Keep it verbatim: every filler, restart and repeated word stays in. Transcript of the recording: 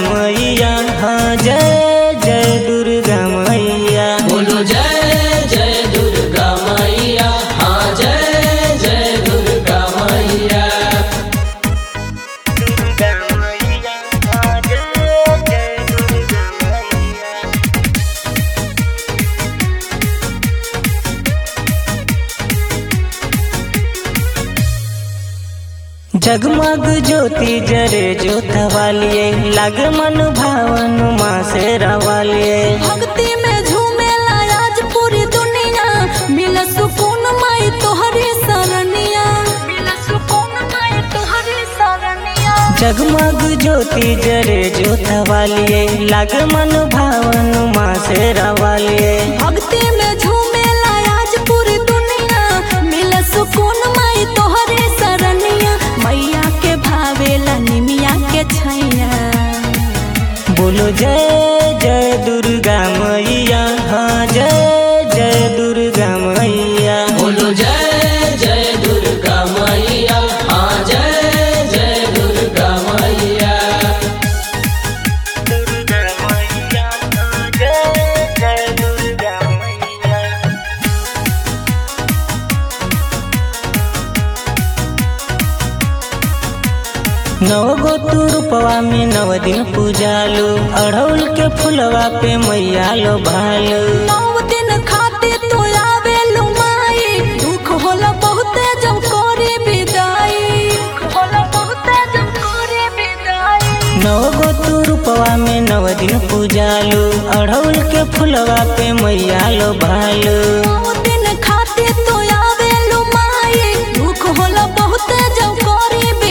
मैया, हाँ जय जय दुर्गा मैया। बोलो जय जय दुर्गा मैया, हाँ जय जय दुर्गा मैया। दुर्गा मैया, हाँ जय जय दुर्गा मैया। जगमग ज्योति जरे जोतवालिए, लाग मन भावन माँ से रवालिए। भक्ति में झूमे आज पूरी दुनिया, मिल सुकून माई तोहरी सरनिया, मिल सुकून माई तोहरी सरनिया। जगमग ज्योति जरे जोतवालिए, लाग मन भावन माँ से रवालिए। भक्ति में झूमे आज पूरी दुनिया, मिल सुकून माई तोहरी सरनिया। मैया के भावेला निमिया के छैया। बोलो जय जय दुर्गा मैया, हाँ जय जय दुर्गा मैया। बोलो जय जय दुर्गा मैया, हाँ जय जय दुर्गा मैया। दुर्गा मैया, हाँ जय जय दुर्गा मैया। नव गो तू रूपवा में नव दिन पूजालो, अढ़ौल के फुलवा पे मैया लो भालो। नौ दिन खातिर तो आवेलु माई, दुख होला बहुते जब करे विदाई, दुख होला बहुते जब करे विदाई। नव गो तू रूपवा में नव दिन पूजालो, अढ़ौल के फुलवा पे मैया लो भालो। नौ दिन खातिर तो आवेलु माई, दुख होला बहुते जब करे